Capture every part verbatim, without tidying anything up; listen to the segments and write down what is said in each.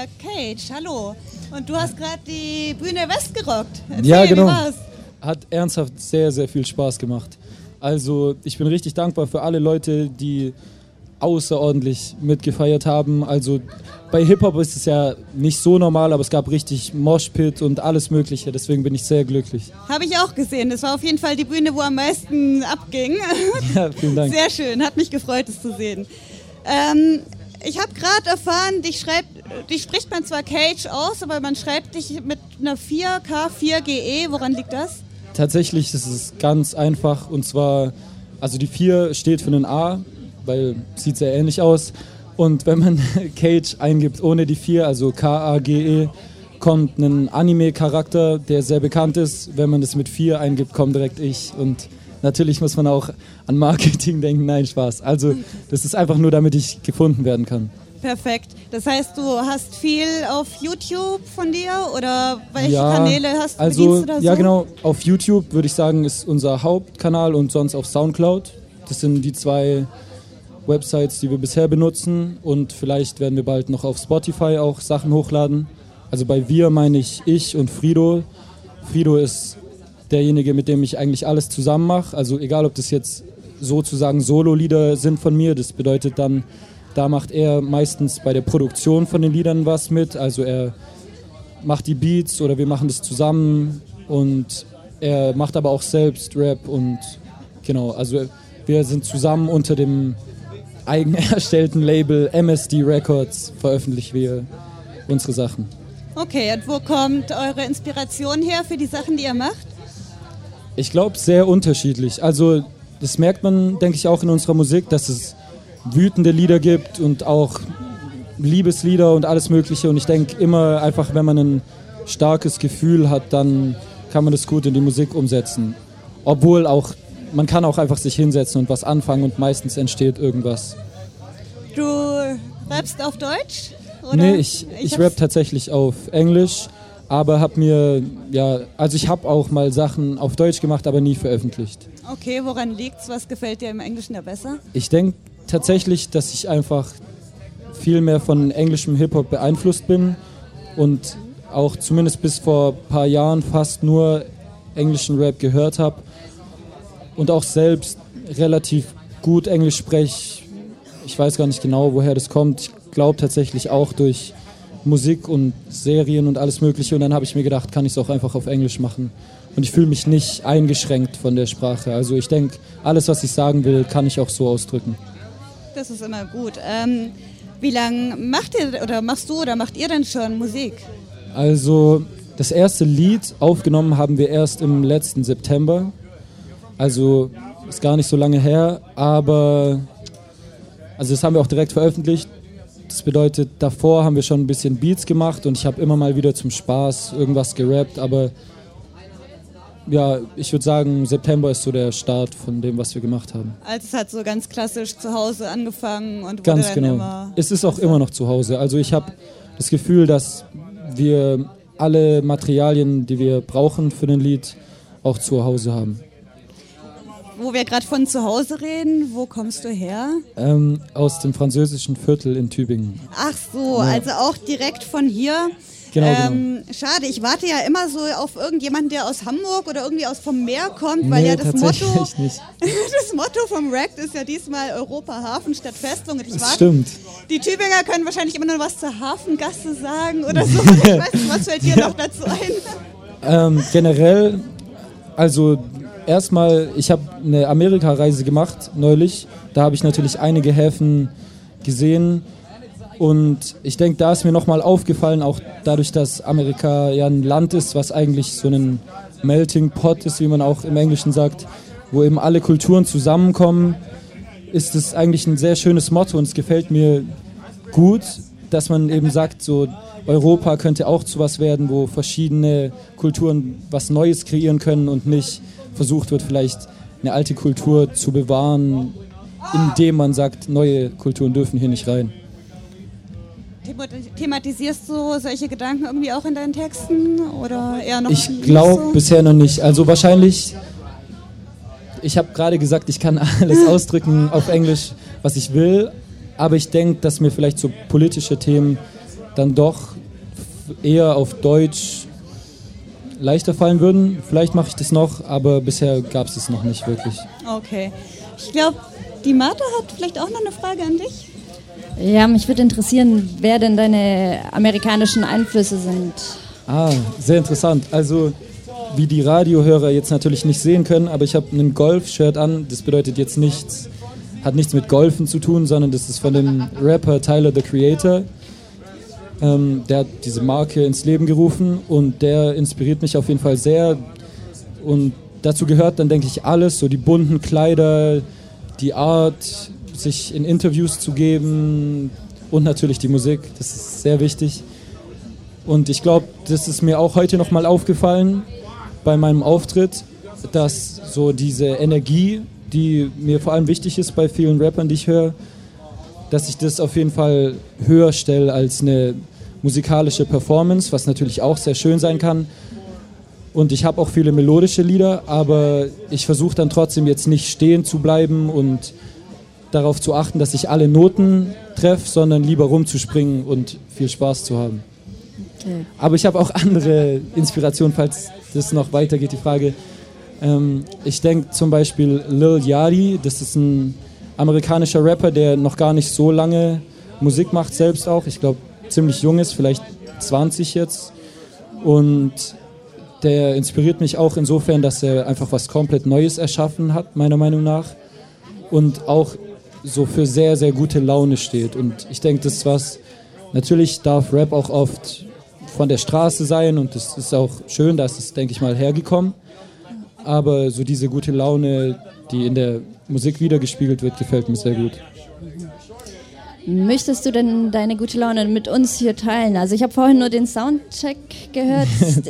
der Cage, hallo. Und du hast gerade die Bühne West gerockt. Erzähl, ja, genau. Wie war's? Hat ernsthaft sehr, sehr viel Spaß gemacht. Also ich bin richtig dankbar für alle Leute, die außerordentlich mitgefeiert haben. Also bei Hip-Hop ist es ja nicht so normal, aber es gab richtig Moshpit und alles Mögliche. Deswegen bin ich sehr glücklich. Habe ich auch gesehen. Das war auf jeden Fall die Bühne, wo am meisten abging. Ja, vielen Dank. Sehr schön, hat mich gefreut, es zu sehen. Ähm, ich habe gerade erfahren, dich, schreibt, dich spricht man zwar Cage aus, aber man schreibt dich mit einer vier K vier G E. Woran liegt das? Tatsächlich ist es ganz einfach. Und zwar, also die vier steht für einen A, weil es sieht sehr ähnlich aus. Und wenn man Cage eingibt ohne die vier, also K A G E, kommt ein Anime-Charakter, der sehr bekannt ist. Wenn man das mit vier eingibt, kommt direkt ich. Und natürlich muss man auch an Marketing denken. Nein, Spaß. Also das ist einfach nur, damit ich gefunden werden kann. Perfekt. Das heißt, du hast viel auf YouTube von dir oder welche ja, Kanäle hast also, bedienst du da so? Ja, genau. Auf YouTube würde ich sagen, ist unser Hauptkanal und sonst auf Soundcloud. Das sind die zwei Websites, die wir bisher benutzen, und vielleicht werden wir bald noch auf Spotify auch Sachen hochladen. Also bei wir meine ich ich und Frido. Frido ist derjenige, mit dem ich eigentlich alles zusammen mache. Also egal, ob das jetzt sozusagen Solo-Lieder sind von mir, das bedeutet dann, da macht er meistens bei der Produktion von den Liedern was mit. Also er macht die Beats oder wir machen das zusammen, und er macht aber auch selbst Rap, und genau, also wir sind zusammen unter dem eigen erstellten Label M S D Records, veröffentlichen wir unsere Sachen. Okay, und wo kommt eure Inspiration her für die Sachen, die ihr macht? Ich glaube, sehr unterschiedlich. Also das merkt man, denke ich, auch in unserer Musik, dass es wütende Lieder gibt und auch Liebeslieder und alles Mögliche. Und ich denke immer einfach, wenn man ein starkes Gefühl hat, dann kann man das gut in die Musik umsetzen. Obwohl auch, man kann auch einfach sich hinsetzen und was anfangen, und meistens entsteht irgendwas. Du rappst auf Deutsch? Oder? Nee, ich, ich, ich rap tatsächlich auf Englisch, aber hab mir, ja, also ich habe auch mal Sachen auf Deutsch gemacht, aber nie veröffentlicht. Okay, woran liegt's? Was gefällt dir im Englischen ja besser? Ich denke tatsächlich, dass ich einfach viel mehr von englischem Hip-Hop beeinflusst bin und auch zumindest bis vor ein paar Jahren fast nur englischen Rap gehört habe und auch selbst relativ gut Englisch spreche. Ich weiß gar nicht genau, woher das kommt. Ich glaube tatsächlich auch durch Musik und Serien und alles Mögliche. Und dann habe ich mir gedacht, kann ich es auch einfach auf Englisch machen. Und ich fühle mich nicht eingeschränkt von der Sprache. Also ich denke, alles, was ich sagen will, kann ich auch so ausdrücken. Das ist immer gut. Ähm, wie lange macht ihr oder machst du oder macht ihr denn schon Musik? Also das erste Lied aufgenommen haben wir erst im letzten September. Also ist gar nicht so lange her, aber also das haben wir auch direkt veröffentlicht. Das bedeutet, davor haben wir schon ein bisschen Beats gemacht und ich habe immer mal wieder zum Spaß irgendwas gerappt, aber ja, ich würde sagen, September ist so der Start von dem, was wir gemacht haben. Also es hat so ganz klassisch zu Hause angefangen und wurde ganz dann genau. immer... Es ist auch immer noch zu Hause. Also ich habe das Gefühl, dass wir alle Materialien, die wir brauchen für ein Lied, auch zu Hause haben. Wo wir gerade von zu Hause reden, wo kommst du her? Ähm, aus dem französischen Viertel in Tübingen. Ach so, ja. Also auch direkt von hier. Genau, ähm, genau. Schade, ich warte ja immer so auf irgendjemanden, der aus Hamburg oder irgendwie aus vom Meer kommt, weil nee, ja das Motto, nicht. das Motto vom Ract ist ja diesmal Europa Hafen statt Festung. Und ich das warte, stimmt. Die Tübinger können wahrscheinlich immer noch was zur Hafengasse sagen oder so. Ich weiß nicht, was fällt dir ja. noch dazu ein? Ähm, generell, also erstmal, ich habe eine Amerika-Reise gemacht neulich. Da habe ich natürlich einige Häfen gesehen. Und ich denke, da ist mir nochmal aufgefallen, auch dadurch, dass Amerika ja ein Land ist, was eigentlich so ein Melting Pot ist, wie man auch im Englischen sagt, wo eben alle Kulturen zusammenkommen, ist es eigentlich ein sehr schönes Motto, und es gefällt mir gut, dass man eben sagt, so Europa könnte auch zu was werden, wo verschiedene Kulturen was Neues kreieren können und nicht versucht wird, vielleicht eine alte Kultur zu bewahren, indem man sagt, neue Kulturen dürfen hier nicht rein. Thematisierst du solche Gedanken irgendwie auch in deinen Texten oder eher noch ich nicht? Ich glaube so? bisher noch nicht. Also wahrscheinlich, ich habe gerade gesagt, ich kann alles ausdrücken auf Englisch, was ich will, aber ich denke, dass mir vielleicht so politische Themen dann doch eher auf Deutsch leichter fallen würden. Vielleicht mache ich das noch, aber bisher gab es es noch nicht wirklich. Okay. Ich glaube, die Martha hat vielleicht auch noch eine Frage an dich. Ja, mich würde interessieren, wer denn deine amerikanischen Einflüsse sind. Ah, sehr interessant. Also, wie die Radiohörer jetzt natürlich nicht sehen können, aber ich habe ein Golf-Shirt an. Das bedeutet jetzt nichts, hat nichts mit Golfen zu tun, sondern das ist von dem Rapper Tyler, the Creator. Ähm, der hat diese Marke ins Leben gerufen und der inspiriert mich auf jeden Fall sehr. Und dazu gehört dann, denke ich, alles, so die bunten Kleider, die Art, sich in Interviews zu geben und natürlich die Musik, das ist sehr wichtig. Und ich glaube, das ist mir auch heute nochmal aufgefallen bei meinem Auftritt, dass so diese Energie, die mir vor allem wichtig ist bei vielen Rappern, die ich höre, dass ich das auf jeden Fall höher stelle als eine musikalische Performance, was natürlich auch sehr schön sein kann. Und ich habe auch viele melodische Lieder, aber ich versuche dann trotzdem jetzt nicht stehen zu bleiben und darauf zu achten, dass ich alle Noten treffe, sondern lieber rumzuspringen und viel Spaß zu haben. Okay. Aber ich habe auch andere Inspirationen, falls das noch weitergeht, die Frage. Ähm, ich denke zum Beispiel Lil Yachty, das ist ein amerikanischer Rapper, der noch gar nicht so lange Musik macht, selbst auch. Ich glaube, ziemlich jung ist, vielleicht zwanzig jetzt. Und der inspiriert mich auch insofern, dass er einfach was komplett Neues erschaffen hat, meiner Meinung nach. Und auch so für sehr, sehr gute Laune steht. Und ich denke, das ist was, natürlich darf Rap auch oft von der Straße sein und das ist auch schön, da ist es, denke ich mal, hergekommen. Aber so diese gute Laune, die in der Musik wiedergespiegelt wird, gefällt mir sehr gut. Möchtest du denn deine gute Laune mit uns hier teilen? Also ich habe vorhin nur den Soundcheck gehört.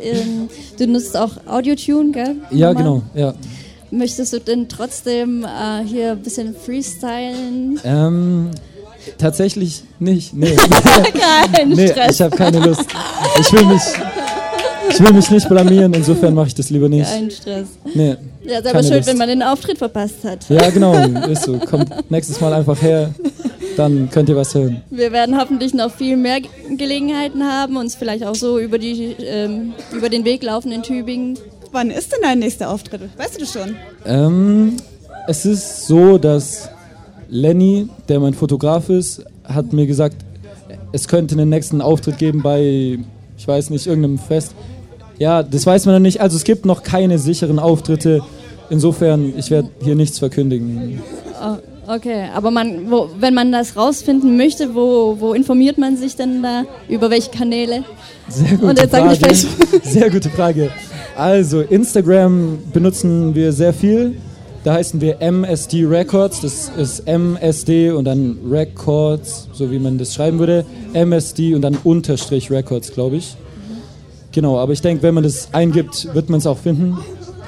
Du nutzt auch Audio-Tune, gell? Ja, genau, ja. Möchtest du denn trotzdem äh, hier ein bisschen freestylen? Ähm, tatsächlich nicht, nee. Kein nee, Stress. Ich habe keine Lust. Ich will mich, ich will mich nicht blamieren, insofern mache ich das lieber nicht. Kein Stress. Nee, ja, ist aber schuld, Lust. Wenn man den Auftritt verpasst hat. Ja, genau, ist so. Kommt nächstes Mal einfach her, dann könnt ihr was hören. Wir werden hoffentlich noch viel mehr Gelegenheiten haben, uns vielleicht auch so über, die, ähm, über den Weg laufen in Tübingen. Wann ist denn dein nächster Auftritt? Weißt du das schon? Ähm, es ist so, dass Lenny, der mein Fotograf ist, hat mir gesagt, es könnte einen nächsten Auftritt geben bei, ich weiß nicht, irgendeinem Fest. Ja, das weiß man noch nicht. Also es gibt noch keine sicheren Auftritte. Insofern, ich werde hier nichts verkündigen. Oh, okay, aber man, wo, wenn man das rausfinden möchte, wo, wo informiert man sich denn da? Über welche Kanäle? Sehr gute Und jetzt Frage. Sag ich Sehr gute Frage. Also Instagram benutzen wir sehr viel. Da heißen wir M S D Records. Das ist M S D und dann Records, so wie man das schreiben würde. M S D und dann Unterstrich Records, glaube ich. Genau, aber ich denke, wenn man das eingibt, wird man es auch finden.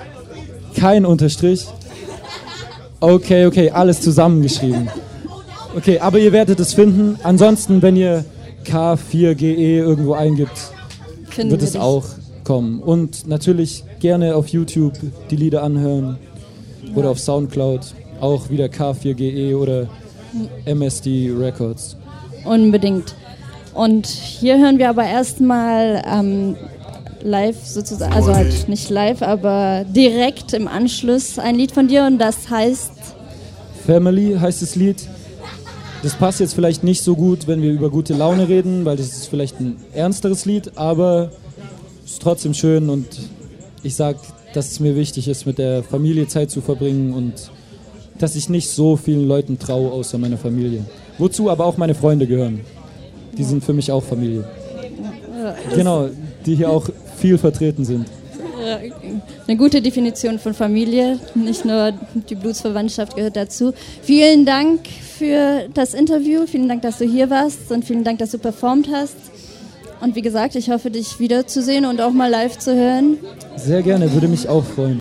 Kein Unterstrich. Okay, okay, alles zusammengeschrieben. Okay, aber ihr werdet es finden. Ansonsten, wenn ihr K vier G E irgendwo eingibt, Finden wird es dich. auch kommen. Und natürlich gerne auf YouTube die Lieder anhören oder ja. auf Soundcloud, auch wieder K vier G E oder M S D Records. Unbedingt. Und hier hören wir aber erstmal ähm, live sozusagen, also halt nicht live, aber direkt im Anschluss ein Lied von dir und das heißt? Family heißt das Lied. Das passt jetzt vielleicht nicht so gut, wenn wir über gute Laune reden, weil das ist vielleicht ein ernsteres Lied, aber es ist trotzdem schön und ich sag, dass es mir wichtig ist, mit der Familie Zeit zu verbringen und dass ich nicht so vielen Leuten traue, außer meiner Familie. Wozu aber auch meine Freunde gehören. Die sind für mich auch Familie. Genau, die hier auch viel vertreten sind. Eine gute Definition von Familie, nicht nur die Blutsverwandtschaft gehört dazu. Vielen Dank für das Interview, vielen Dank, dass du hier warst und vielen Dank, dass du performt hast. Und wie gesagt, ich hoffe, dich wiederzusehen und auch mal live zu hören. Sehr gerne, würde mich auch freuen.